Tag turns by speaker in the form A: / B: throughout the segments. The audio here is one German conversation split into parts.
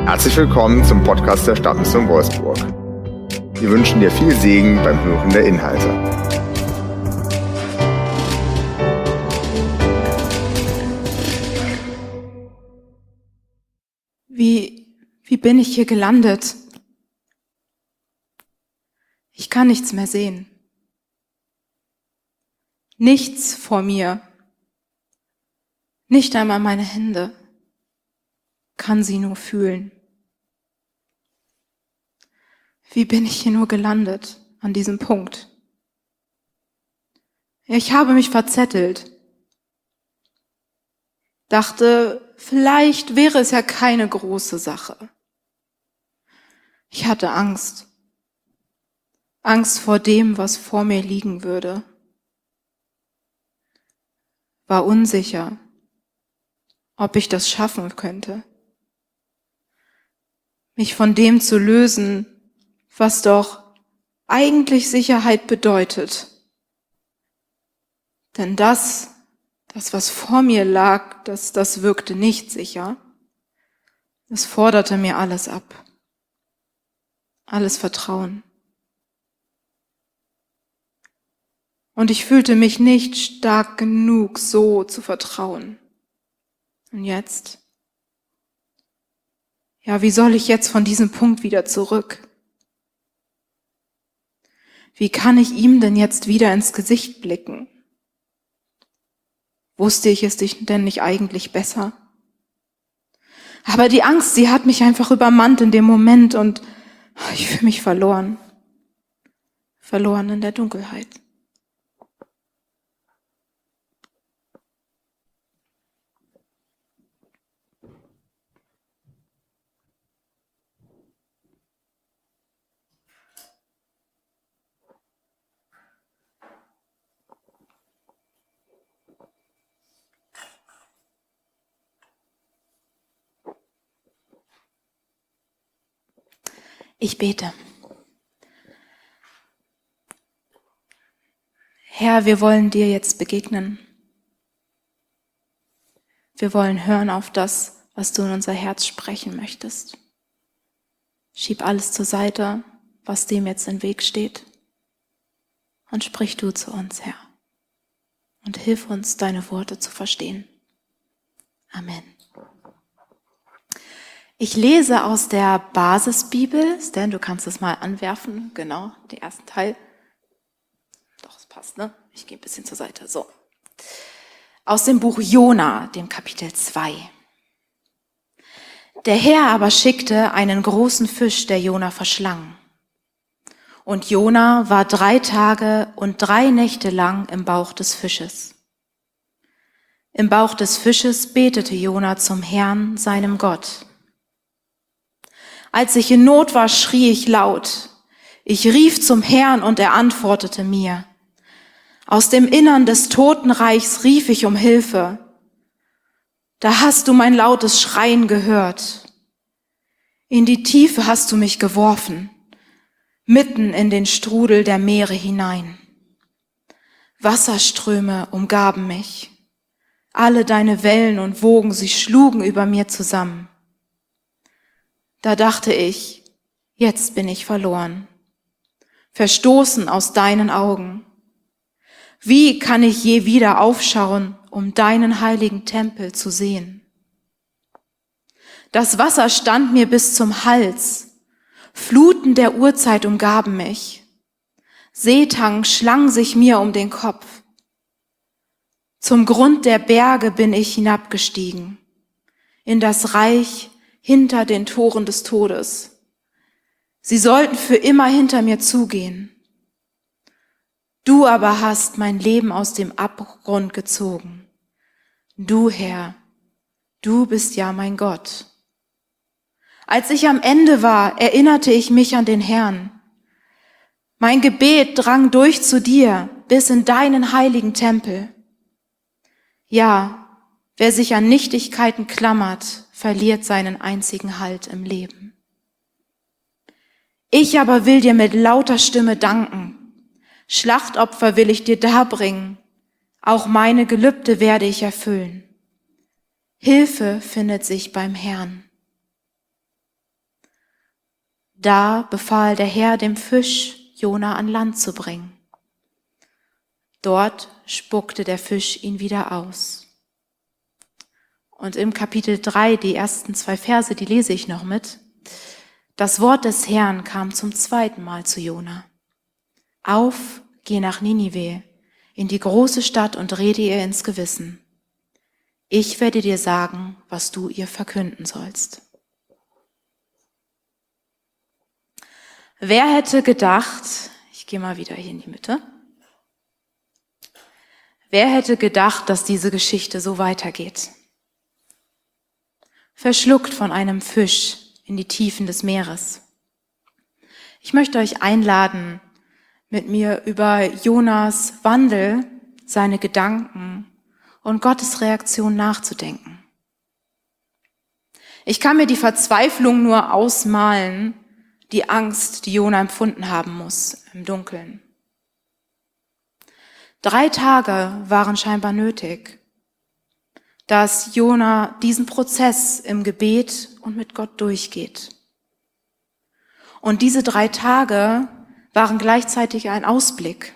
A: Herzlich willkommen zum Podcast der Stadtmission Wolfsburg. Wir wünschen dir viel Segen beim Hören der Inhalte.
B: Wie bin ich hier gelandet? Ich kann nichts mehr sehen. Nichts vor mir. Nicht einmal meine Hände. Kann sie nur fühlen. Wie bin ich hier nur gelandet an diesem Punkt? Ich habe mich verzettelt. Dachte, vielleicht wäre es ja keine große Sache. Ich hatte Angst. Angst vor dem, was vor mir liegen würde. War unsicher, ob ich das schaffen könnte. Mich von dem zu lösen, was doch eigentlich Sicherheit bedeutet. Denn das, was vor mir lag, das wirkte nicht sicher. Es forderte mir alles ab. Alles Vertrauen. Und ich fühlte mich nicht stark genug, so zu vertrauen. Und jetzt? Ja, wie soll ich jetzt von diesem Punkt wieder zurück? Wie kann ich ihm denn jetzt wieder ins Gesicht blicken? Wusste ich es denn nicht eigentlich besser? Aber die Angst, sie hat mich einfach übermannt in dem Moment und ich fühle mich verloren. Verloren in der Dunkelheit. Ich bete. Herr, wir wollen dir jetzt begegnen. Wir wollen hören auf das, was du in unser Herz sprechen möchtest. Schieb alles zur Seite, was dem jetzt im Weg steht. Und sprich du zu uns, Herr. Und hilf uns, deine Worte zu verstehen. Amen. Ich lese aus der Basisbibel. Stan, du kannst es mal anwerfen. Genau, den ersten Teil. Doch, es passt, ne? Ich gehe ein bisschen zur Seite. So. Aus dem Buch Jona, dem Kapitel 2. Der Herr aber schickte einen großen Fisch, der Jona verschlang. Und Jona war 3 Tage und 3 Nächte lang im Bauch des Fisches. Im Bauch des Fisches betete Jona zum Herrn, seinem Gott. Als ich in Not war, schrie ich laut. Ich rief zum Herrn und er antwortete mir. Aus dem Innern des Totenreichs rief ich um Hilfe. Da hast du mein lautes Schreien gehört. In die Tiefe hast du mich geworfen, mitten in den Strudel der Meere hinein. Wasserströme umgaben mich. Alle deine Wellen und Wogen, sie schlugen über mir zusammen. Da dachte ich, jetzt bin ich verloren, verstoßen aus deinen Augen. Wie kann ich je wieder aufschauen, um deinen heiligen Tempel zu sehen? Das Wasser stand mir bis zum Hals, Fluten der Urzeit umgaben mich, Seetang schlang sich mir um den Kopf. Zum Grund der Berge bin ich hinabgestiegen, in das Reich hinter den Toren des Todes. Sie sollten für immer hinter mir zugehen. Du aber hast mein Leben aus dem Abgrund gezogen. Du, Herr, du bist ja mein Gott. Als ich am Ende war, erinnerte ich mich an den Herrn. Mein Gebet drang durch zu dir bis in deinen heiligen Tempel. Ja, wer sich an Nichtigkeiten klammert, verliert seinen einzigen Halt im Leben. Ich aber will dir mit lauter Stimme danken. Schlachtopfer will ich dir darbringen. Auch meine Gelübde werde ich erfüllen. Hilfe findet sich beim Herrn. Da befahl der Herr dem Fisch, Jona an Land zu bringen. Dort spuckte der Fisch ihn wieder aus. Und im Kapitel 3, die ersten 2 Verse, die lese ich noch mit. Das Wort des Herrn kam zum 2. Mal zu Jona. Auf, geh nach Ninive, in die große Stadt und rede ihr ins Gewissen. Ich werde dir sagen, was du ihr verkünden sollst. Wer hätte gedacht, ich gehe mal wieder hier in die Mitte, wer hätte gedacht, dass diese Geschichte so weitergeht? Verschluckt von einem Fisch in die Tiefen des Meeres. Ich möchte euch einladen, mit mir über Jonas Wandel, seine Gedanken und Gottes Reaktion nachzudenken. Ich kann mir die Verzweiflung nur ausmalen, die Angst, die Jona empfunden haben muss im Dunkeln. 3 Tage waren scheinbar nötig, dass Jona diesen Prozess im Gebet und mit Gott durchgeht. Und diese 3 Tage waren gleichzeitig ein Ausblick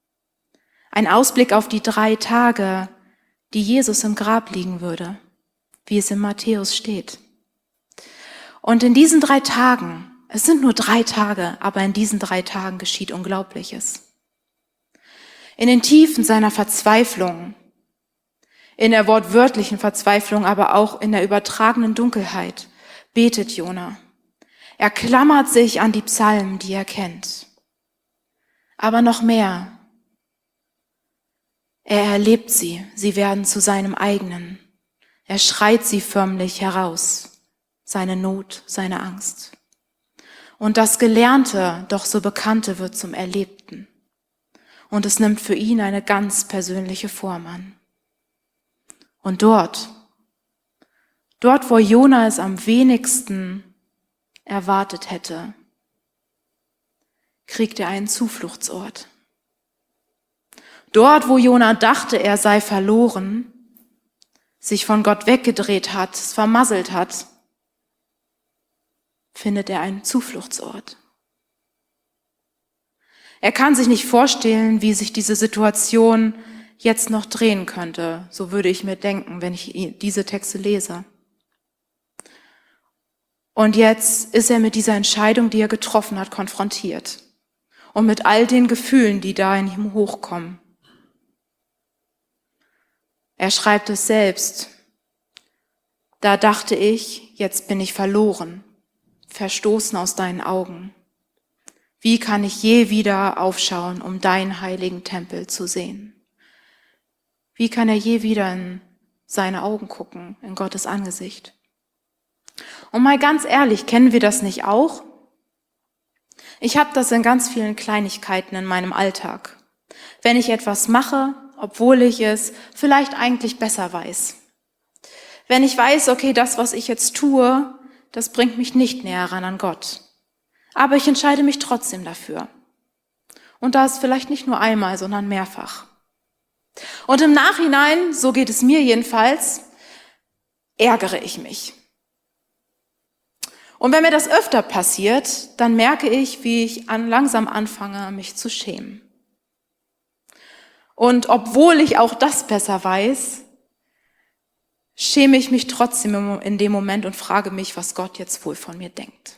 B: auf die 3 Tage, die Jesus im Grab liegen würde, wie es in Matthäus steht. Und in diesen 3 Tagen, es sind nur 3 Tage, aber in diesen 3 Tagen geschieht Unglaubliches. In den Tiefen seiner Verzweiflung, in der wortwörtlichen Verzweiflung, aber auch in der übertragenen Dunkelheit, betet Jona. Er klammert sich an die Psalmen, die er kennt. Aber noch mehr. Er erlebt sie, sie werden zu seinem eigenen. Er schreit sie förmlich heraus, seine Not, seine Angst. Und das Gelernte, doch so Bekannte wird zum Erlebten. Und es nimmt für ihn eine ganz persönliche Form an. Und dort, wo Jona es am wenigsten erwartet hätte, kriegt er einen Zufluchtsort. Dort, wo Jona dachte, er sei verloren, sich von Gott weggedreht hat, es vermasselt hat, findet er einen Zufluchtsort. Er kann sich nicht vorstellen, wie sich diese Situation jetzt noch drehen könnte. So würde ich mir denken, wenn ich diese Texte lese. Und jetzt ist er mit dieser Entscheidung, die er getroffen hat, konfrontiert. Und mit all den Gefühlen, die da in ihm hochkommen. Er schreibt es selbst. Da dachte ich, jetzt bin ich verloren, verstoßen aus deinen Augen. Wie kann ich je wieder aufschauen, um deinen heiligen Tempel zu sehen? Wie kann er je wieder in seine Augen gucken, in Gottes Angesicht? Und mal ganz ehrlich, kennen wir das nicht auch? Ich habe das in ganz vielen Kleinigkeiten in meinem Alltag. Wenn ich etwas mache, obwohl ich es vielleicht eigentlich besser weiß. Wenn ich weiß, okay, das, was ich jetzt tue, das bringt mich nicht näher ran an Gott. Aber ich entscheide mich trotzdem dafür. Und das vielleicht nicht nur einmal, sondern mehrfach. Und im Nachhinein, so geht es mir jedenfalls, ärgere ich mich. Und wenn mir das öfter passiert, dann merke ich, wie ich langsam anfange, mich zu schämen. Und obwohl ich auch das besser weiß, schäme ich mich trotzdem in dem Moment und frage mich, was Gott jetzt wohl von mir denkt.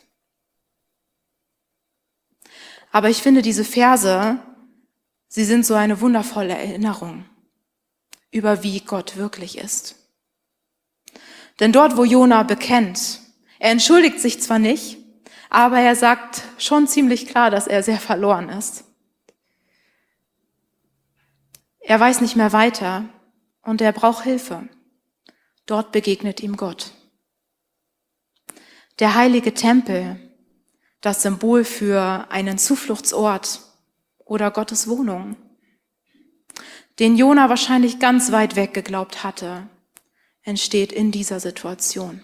B: Aber ich finde diese Verse, sie sind so eine wundervolle Erinnerung über wie Gott wirklich ist. Denn dort, wo Jona bekennt, er entschuldigt sich zwar nicht, aber er sagt schon ziemlich klar, dass er sehr verloren ist. Er weiß nicht mehr weiter und er braucht Hilfe. Dort begegnet ihm Gott. Der heilige Tempel, das Symbol für einen Zufluchtsort oder Gottes Wohnung, den Jona wahrscheinlich ganz weit weg geglaubt hatte, entsteht in dieser Situation.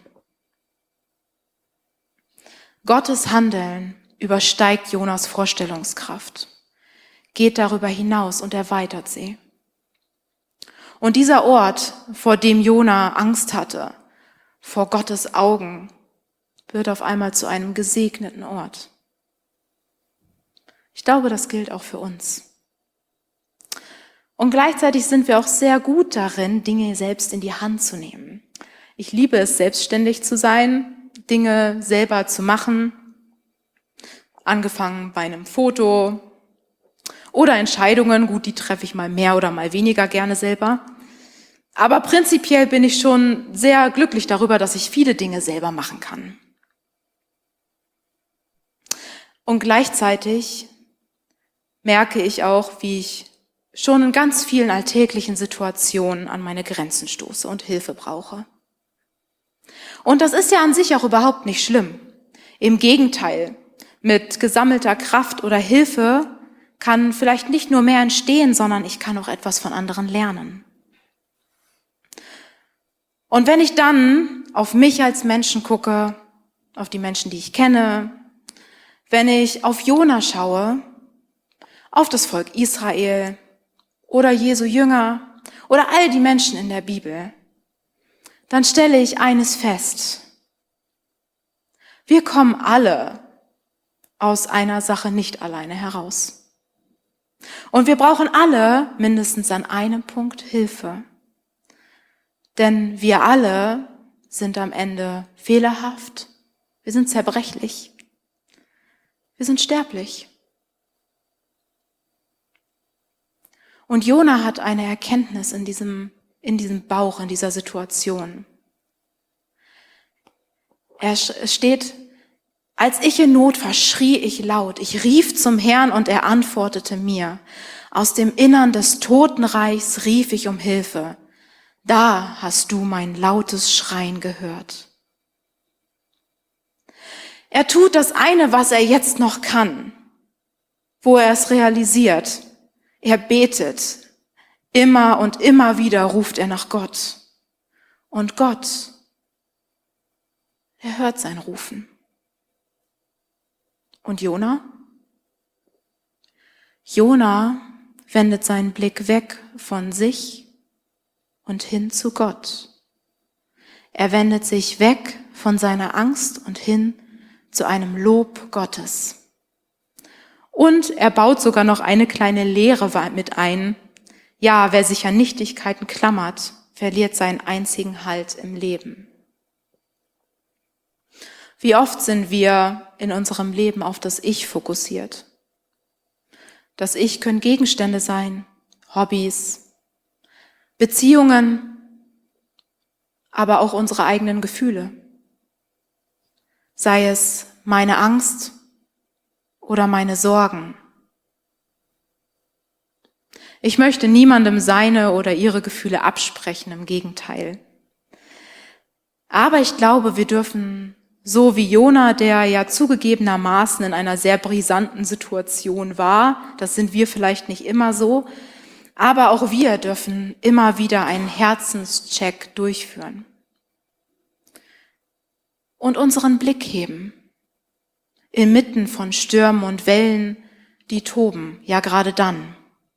B: Gottes Handeln übersteigt Jonas Vorstellungskraft, geht darüber hinaus und erweitert sie. Und dieser Ort, vor dem Jona Angst hatte, vor Gottes Augen, wird auf einmal zu einem gesegneten Ort. Ich glaube, das gilt auch für uns. Und gleichzeitig sind wir auch sehr gut darin, Dinge selbst in die Hand zu nehmen. Ich liebe es, selbstständig zu sein, Dinge selber zu machen, angefangen bei einem Foto oder Entscheidungen, gut, die treffe ich mal mehr oder mal weniger gerne selber. Aber prinzipiell bin ich schon sehr glücklich darüber, dass ich viele Dinge selber machen kann. Und gleichzeitig merke ich auch, wie ich schon in ganz vielen alltäglichen Situationen an meine Grenzen stoße und Hilfe brauche. Und das ist ja an sich auch überhaupt nicht schlimm. Im Gegenteil, mit gesammelter Kraft oder Hilfe kann vielleicht nicht nur mehr entstehen, sondern ich kann auch etwas von anderen lernen. Und wenn ich dann auf mich als Menschen gucke, auf die Menschen, die ich kenne, wenn ich auf Jona schaue, auf das Volk Israel oder Jesu Jünger oder all die Menschen in der Bibel, dann stelle ich eines fest. Wir kommen alle aus einer Sache nicht alleine heraus. Und wir brauchen alle mindestens an einem Punkt Hilfe. Denn wir alle sind am Ende fehlerhaft, wir sind zerbrechlich, wir sind sterblich. Und Jona hat eine Erkenntnis in diesem Bauch, in dieser Situation. Es steht, als ich in Not war, schrie ich laut. Ich rief zum Herrn und er antwortete mir. Aus dem Innern des Totenreichs rief ich um Hilfe. Da hast du mein lautes Schreien gehört. Er tut das eine, was er jetzt noch kann, wo er es realisiert. Er betet. Immer und immer wieder ruft er nach Gott. Und Gott, er hört sein Rufen. Und Jona? Jona wendet seinen Blick weg von sich und hin zu Gott. Er wendet sich weg von seiner Angst und hin zu einem Lob Gottes. Und er baut sogar noch eine kleine Lehre mit ein. Ja, wer sich an Nichtigkeiten klammert, verliert seinen einzigen Halt im Leben. Wie oft sind wir in unserem Leben auf das Ich fokussiert? Das Ich können Gegenstände sein, Hobbys, Beziehungen, aber auch unsere eigenen Gefühle. Sei es meine Angst oder meine Sorgen. Ich möchte niemandem seine oder ihre Gefühle absprechen, im Gegenteil. Aber ich glaube, wir dürfen, so wie Jona, der ja zugegebenermaßen in einer sehr brisanten Situation war, das sind wir vielleicht nicht immer so, aber auch wir dürfen immer wieder einen Herzenscheck durchführen und unseren Blick heben, inmitten von Stürmen und Wellen, die toben, ja gerade dann.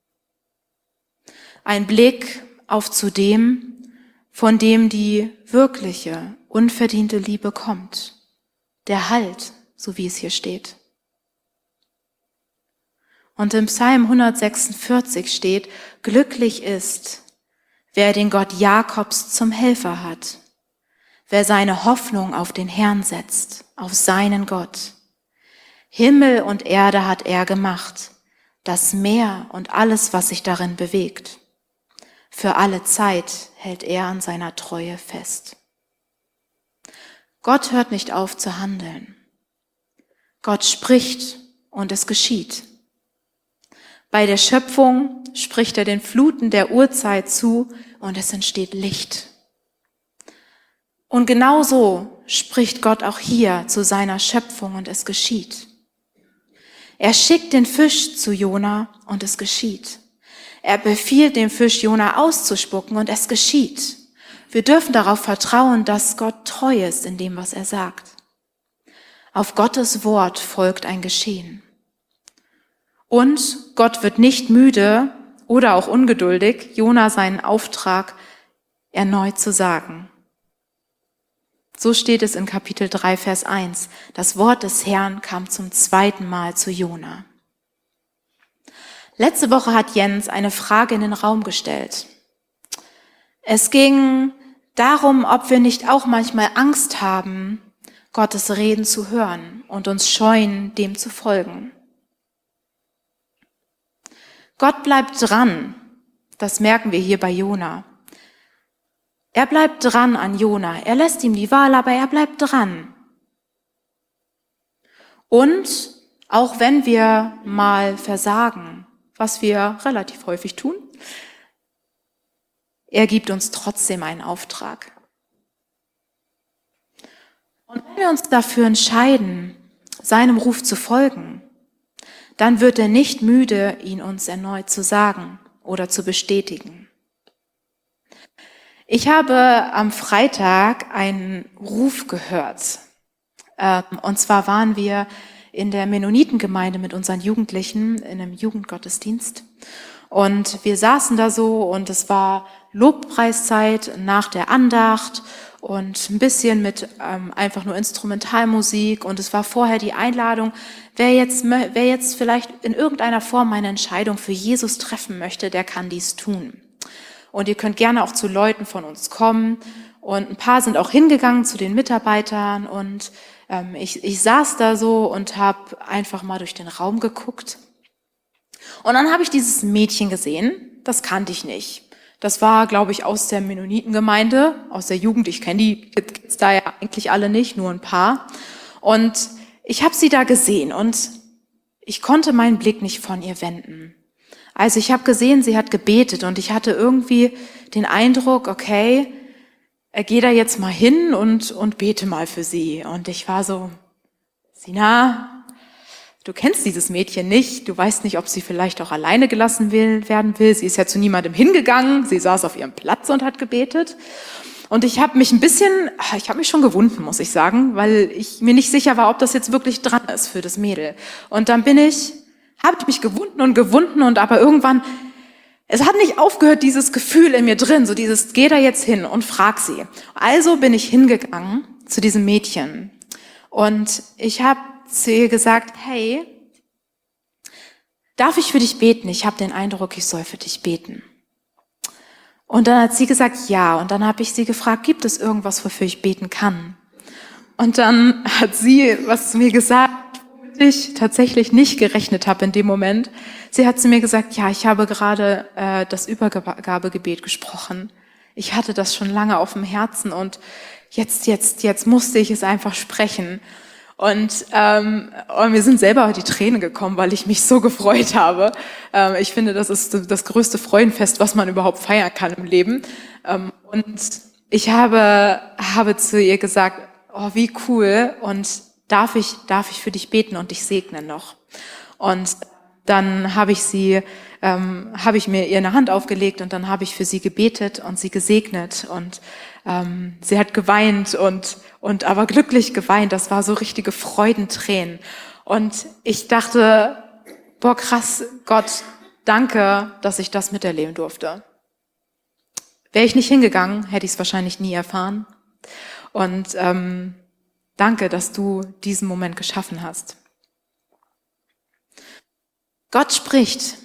B: Ein Blick auf zu dem, von dem die wirkliche, unverdiente Liebe kommt. Der Halt, so wie es hier steht. Und im Psalm 146 steht, glücklich ist, wer den Gott Jakobs zum Helfer hat, wer seine Hoffnung auf den Herrn setzt, auf seinen Gott. Himmel und Erde hat er gemacht, das Meer und alles, was sich darin bewegt. Für alle Zeit hält er an seiner Treue fest. Gott hört nicht auf zu handeln. Gott spricht und es geschieht. Bei der Schöpfung spricht er den Fluten der Urzeit zu und es entsteht Licht. Und genauso spricht Gott auch hier zu seiner Schöpfung und es geschieht. Er schickt den Fisch zu Jona und es geschieht. Er befiehlt dem Fisch, Jona auszuspucken und es geschieht. Wir dürfen darauf vertrauen, dass Gott treu ist in dem, was er sagt. Auf Gottes Wort folgt ein Geschehen. Und Gott wird nicht müde oder auch ungeduldig, Jona seinen Auftrag erneut zu sagen. So steht es in Kapitel 3, Vers 1. Das Wort des Herrn kam zum zweiten Mal zu Jona. Letzte Woche hat Jens eine Frage in den Raum gestellt. Es ging darum, ob wir nicht auch manchmal Angst haben, Gottes Reden zu hören und uns scheuen, dem zu folgen. Gott bleibt dran, das merken wir hier bei Jona. Er bleibt dran an Jona. Er lässt ihm die Wahl, aber er bleibt dran. Und auch wenn wir mal versagen, was wir relativ häufig tun, er gibt uns trotzdem einen Auftrag. Und wenn wir uns dafür entscheiden, seinem Ruf zu folgen, dann wird er nicht müde, ihn uns erneut zu sagen oder zu bestätigen. Ich habe am Freitag einen Ruf gehört. Und zwar waren wir in der Mennonitengemeinde mit unseren Jugendlichen in einem Jugendgottesdienst. Und wir saßen da so und es war Lobpreiszeit nach der Andacht und ein bisschen mit einfach nur Instrumentalmusik. Und es war vorher die Einladung, wer jetzt vielleicht in irgendeiner Form eine Entscheidung für Jesus treffen möchte, der kann dies tun. Und ihr könnt gerne auch zu Leuten von uns kommen. Und ein paar sind auch hingegangen zu den Mitarbeitern. Und ich saß da so und habe einfach mal durch den Raum geguckt. Und dann habe ich dieses Mädchen gesehen, das kannte ich nicht. Das war, glaube ich, aus der Mennonitengemeinde, aus der Jugend. Ich kenne die Kids da ja eigentlich alle nicht, nur ein paar. Und ich habe sie da gesehen und ich konnte meinen Blick nicht von ihr wenden. Also ich habe gesehen, sie hat gebetet und ich hatte irgendwie den Eindruck, okay, geh da jetzt mal hin und bete mal für sie. Und ich war so, Sina, du kennst dieses Mädchen nicht, du weißt nicht, ob sie vielleicht auch alleine gelassen werden will. Sie ist ja zu niemandem hingegangen, sie saß auf ihrem Platz und hat gebetet. Und ich habe mich schon gewunden, muss ich sagen, weil ich mir nicht sicher war, ob das jetzt wirklich dran ist für das Mädel. Und dann habe ich mich gewunden und aber irgendwann, es hat nicht aufgehört, dieses Gefühl in mir drin, so dieses, geh da jetzt hin und frag sie. Also bin ich hingegangen zu diesem Mädchen und ich habe zu ihr gesagt, hey, darf ich für dich beten? Ich habe den Eindruck, ich soll für dich beten. Und dann hat sie gesagt, ja. Und dann habe ich sie gefragt, gibt es irgendwas, wofür ich beten kann? Und dann hat sie was zu mir gesagt, womit ich tatsächlich nicht gerechnet habe in dem Moment. Sie hat zu mir gesagt, ja, ich habe gerade das Übergabegebet gesprochen. Ich hatte das schon lange auf dem Herzen und jetzt musste ich es einfach sprechen. Und mir sind selber die Tränen gekommen, weil ich mich so gefreut habe. Ich finde, das ist das größte Freudenfest, was man überhaupt feiern kann im Leben. Und ich habe zu ihr gesagt, oh, wie cool, und darf ich für dich beten und dich segnen noch? Und dann habe ich mir ihr eine Hand aufgelegt und dann habe ich für sie gebetet und sie gesegnet und sie hat geweint und aber glücklich geweint. Das war so richtige Freudentränen. Und ich dachte, boah, krass, Gott, danke, dass ich das miterleben durfte. Wäre ich nicht hingegangen, hätte ich es wahrscheinlich nie erfahren. Und danke, dass du diesen Moment geschaffen hast. Gott spricht.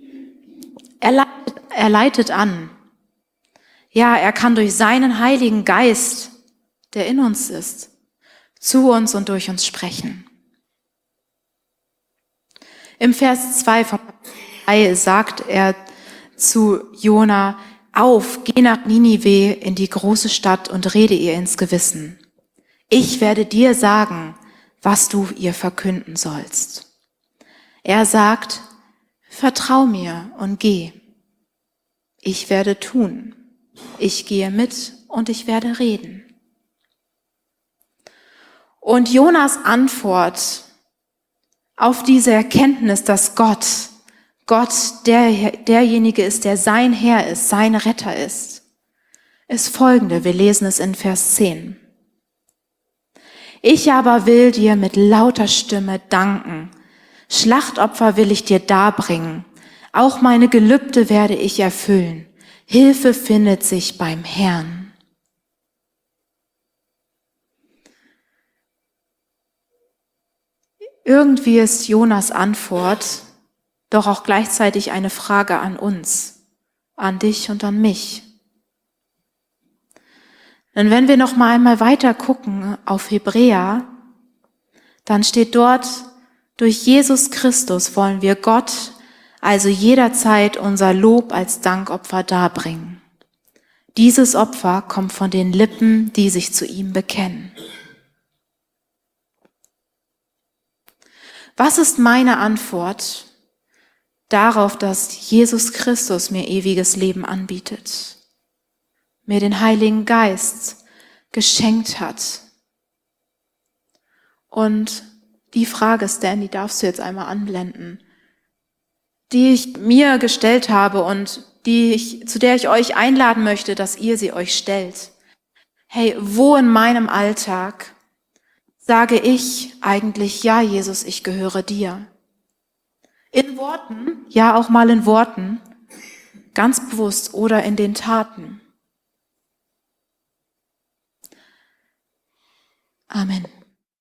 B: Er leitet an. Ja, er kann durch seinen Heiligen Geist, der in uns ist, zu uns und durch uns sprechen. Im Vers 2 von 3 sagt er zu Jona, auf, geh nach Ninive in die große Stadt und rede ihr ins Gewissen. Ich werde dir sagen, was du ihr verkünden sollst. Er sagt, vertrau mir und geh. Ich werde tun. Ich gehe mit und ich werde reden. Und Jonas Antwort auf diese Erkenntnis, dass Gott derjenige ist, der sein Herr ist, sein Retter ist folgende. Wir lesen es in Vers 10. Ich aber will dir mit lauter Stimme danken. Schlachtopfer will ich dir darbringen. Auch meine Gelübde werde ich erfüllen. Hilfe findet sich beim Herrn. Irgendwie ist Jonas Antwort doch auch gleichzeitig eine Frage an uns, an dich und an mich. Denn wenn wir noch mal einmal weiter gucken auf Hebräer, dann steht dort, durch Jesus Christus wollen wir Gott also jederzeit unser Lob als Dankopfer darbringen. Dieses Opfer kommt von den Lippen, die sich zu ihm bekennen. Was ist meine Antwort darauf, dass Jesus Christus mir ewiges Leben anbietet, mir den Heiligen Geist geschenkt hat? Und die Frage, Stan, die darfst du jetzt einmal anblenden, die ich mir gestellt habe und zu der ich euch einladen möchte, dass ihr sie euch stellt. Hey, wo in meinem Alltag sage ich eigentlich, ja, Jesus, ich gehöre dir? In Worten, ja, auch mal in Worten, ganz bewusst oder in den Taten. Amen.